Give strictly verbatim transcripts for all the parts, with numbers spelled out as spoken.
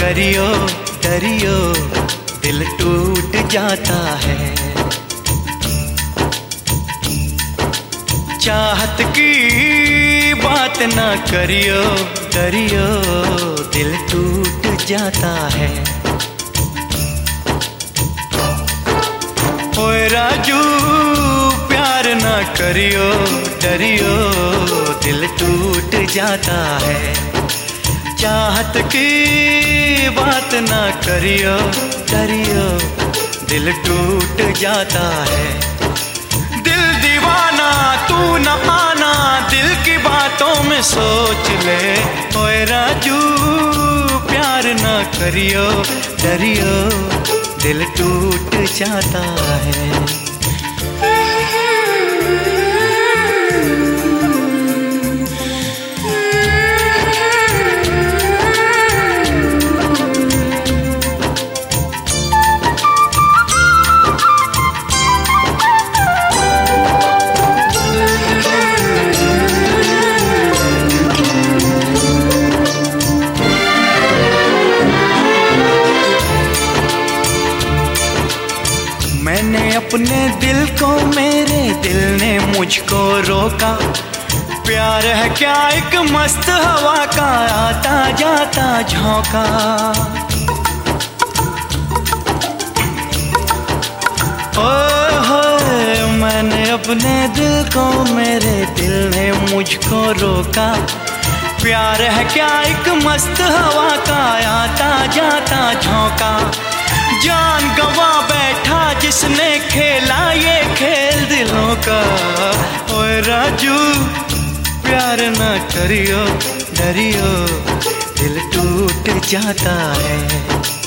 करियो डरियो दिल टूट जाता है। चाहत की बात ना करियो डरियो दिल टूट जाता है। ओए राजू प्यार ना करियो डरियो दिल टूट जाता है। चाहत की बात ना करियो डरियो दिल टूट जाता है। दिल दीवाना तू न आना दिल की बातों में सोच ले। ओए राजू प्यार ना करियो डरियो दिल टूट जाता है। मैंने अपने दिल को मेरे दिल ने मुझको रोका। प्यार है क्या एक मस्त हवा का आता जाता झोंका। ओए होए मैंने अपने दिल को मेरे दिल ने मुझको रोका। प्यार है क्या एक मस्त हवा का आता जाता झोंका। जान गवा बैठा जिसने खेला ये खेल दिलों का। ओए राजू प्यार ना करियो डरियो दिल टूट जाता है।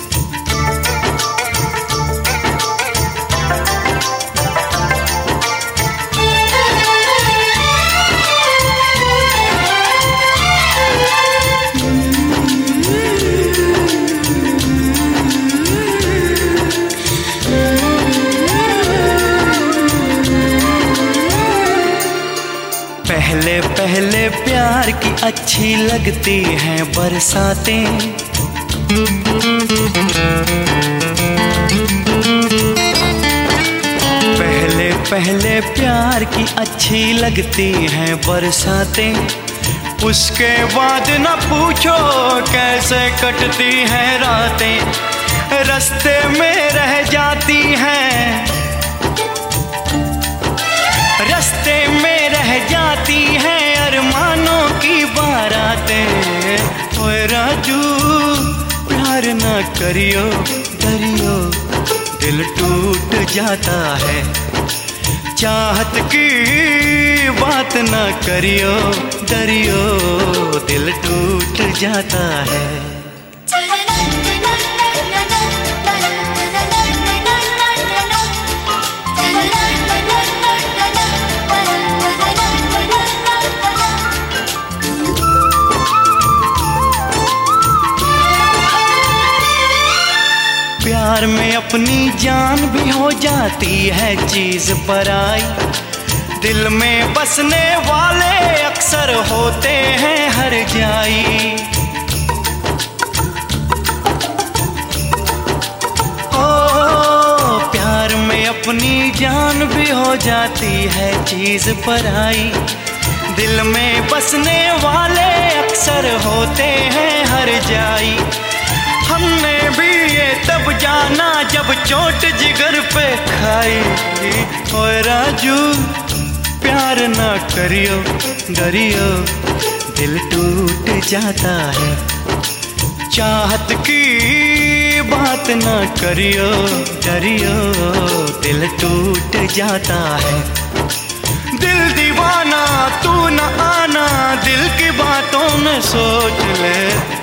पहले पहले प्यार की अच्छी लगती हैं बरसातें। पहले पहले प्यार की अच्छी लगती हैं बरसातें। उसके बाद न पूछो कैसे कटती हैं रातें। रास्ते में रह जाती हैं रास्ते में रह जाती हैं अरमानों की बारातें। ओए राजू प्यार ना करियो डरियो दिल टूट जाता है। चाहत की बात ना करियो डरियो दिल टूट जाता है। प्यार में अपनी जान भी हो जाती है चीज पराई। दिल में बसने वाले अक्सर होते हैं हर जाई। ओ प्यार में अपनी जान भी हो जाती है चीज पराई। दिल में बसने वाले अक्सर होते हैं हर जाई। हमने भी ये तब जाना जब चोट जिगर पे खाई। ओए राजू प्यार ना करियो डरियो दिल टूट जाता है। चाहत की बात ना करियो डरियो दिल टूट जाता है। दिल दीवाना तू न आना दिल की बातों में सोच ले।